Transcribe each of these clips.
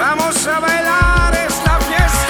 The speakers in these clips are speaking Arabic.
Vamos a bailar esta fiesta.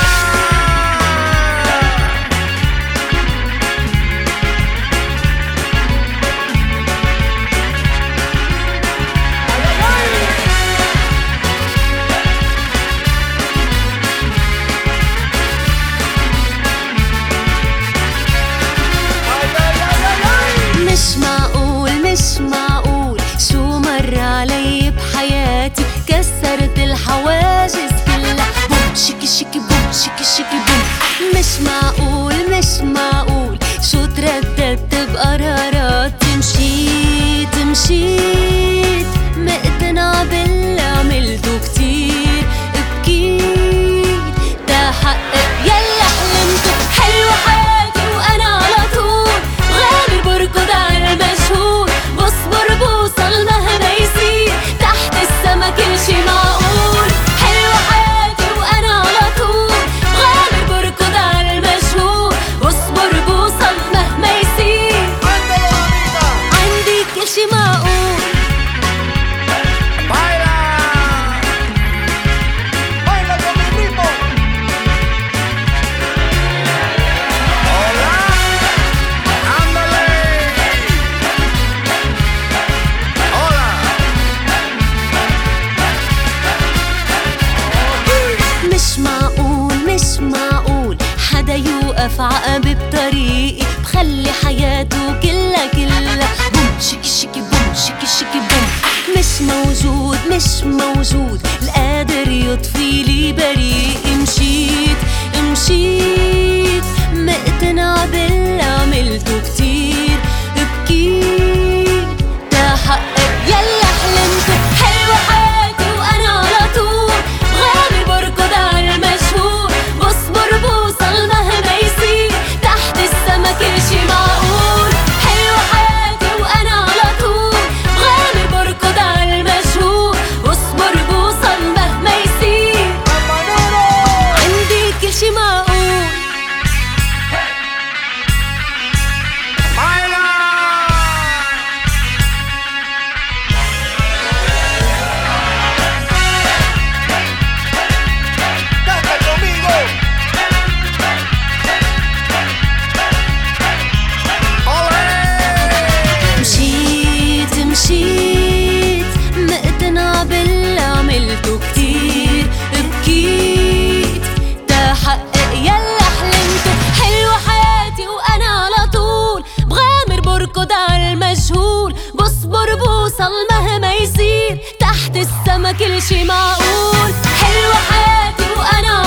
مش معقول مش معقول شو مر علي بحياتي، كسرت الحواجز كلها، بوم شيكي شيكي بوم شيكي شيكي بوم. مش معقول مش معقول شو ترددت بقراراتي، مشيت مشيت مقتنعة باللي عملته كتير، بكيت تحقق يلا حلمته. حلوة حياتي وانا على طول غامر بركض على المجهول، بصبر بوصل مهما يصير، تحت السما كل شي معقول. حلوة حياتي وانا على طول غامر بركض على المجهول، بصبر بوصل مهما يصير، عندي كل شي معقول. مش معقول حدا يوقف عقبي بطريقي، بخلي حياته كلها بوم شيكي شيكي بوم شيكي شيكي بوم. مش موجود القادر يطفي لي بريقي، مشيت مشيت مقتنعة باللي عملته كتير، بكيت تحقق يلا حلمته. حلوة حياتي وانا على طول غامر بركض على المجهول، بصبر بوصل مهما يصير، تحت السما كل شي معقول. حلوة حياتي وانا على طول غامر بركض على المجهول، بصبر بوصل مهما يصير، عندي كل شي معقول. مشيت مقتنعة باللي عملته كتير، بكيت تحقق يلا حلمته. حلوة حياتي وانا على طول بغامر بركض على المجهول، بصبر بوصل مهما يصير، تحت السما كل شي معقول. حلوة حياتي وانا